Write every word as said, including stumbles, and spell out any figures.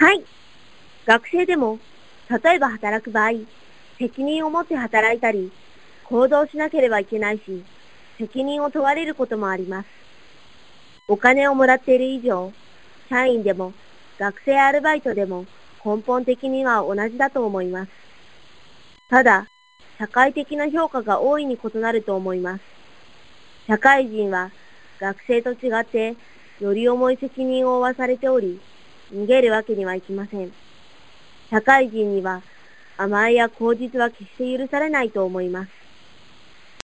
はい。学生でも、例えば働く場合、責任を持って働いたり、行動しなければいけないし、責任を問われることもあります。お金をもらっている以上、社員でも学生アルバイトでも根本的には同じだと思います。ただ、社会的な評価が大いに異なると思います。社会人は学生と違ってより重い責任を負わされており、逃げるわけにはいきません。社会人には甘えや口実は決して許されないと思います。